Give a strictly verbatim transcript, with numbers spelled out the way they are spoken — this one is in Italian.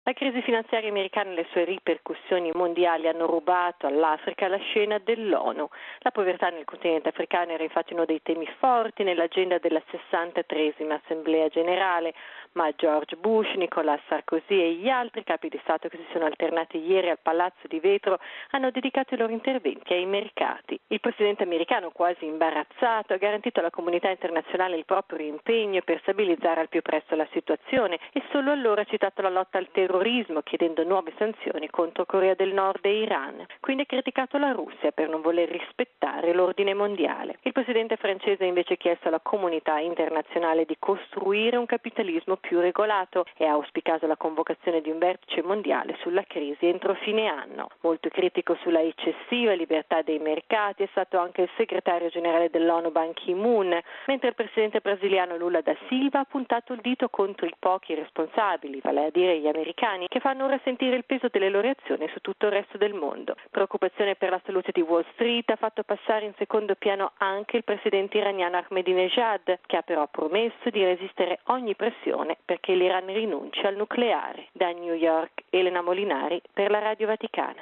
La crisi finanziaria americana e le sue ripercussioni mondiali hanno rubato all'Africa la scena dell'ONU. La povertà nel continente africano era infatti uno dei temi forti nell'agenda della sessantatreesima Assemblea Generale, ma George Bush, Nicolas Sarkozy e gli altri capi di Stato che si sono alternati ieri al Palazzo di Vetro hanno dedicato i loro interventi ai mercati. Il presidente americano, quasi imbarazzato, ha garantito alla comunità internazionale il proprio impegno per stabilizzare al più presto la situazione e solo allora ha citato la lotta al terrorismo terrorismo, chiedendo nuove sanzioni contro Corea del Nord e Iran. Quindi ha criticato la Russia per non voler rispettare l'ordine mondiale. Il presidente francese ha invece chiesto alla comunità internazionale di costruire un capitalismo più regolato e ha auspicato la convocazione di un vertice mondiale sulla crisi entro fine anno. Molto critico sulla eccessiva libertà dei mercati è stato anche il segretario generale dell'ONU Ban Ki-moon, mentre il presidente brasiliano Lula da Silva ha puntato il dito contro i pochi responsabili, vale a dire gli americani, che fanno ora sentire il peso delle loro azioni su tutto il resto del mondo. Preoccupazione per la salute di Wall Street ha fatto passare in secondo piano anche il presidente iraniano Ahmadinejad, che ha però promesso di resistere ogni pressione perché l'Iran rinunci al nucleare. Da New York, Elena Molinari per la Radio Vaticana.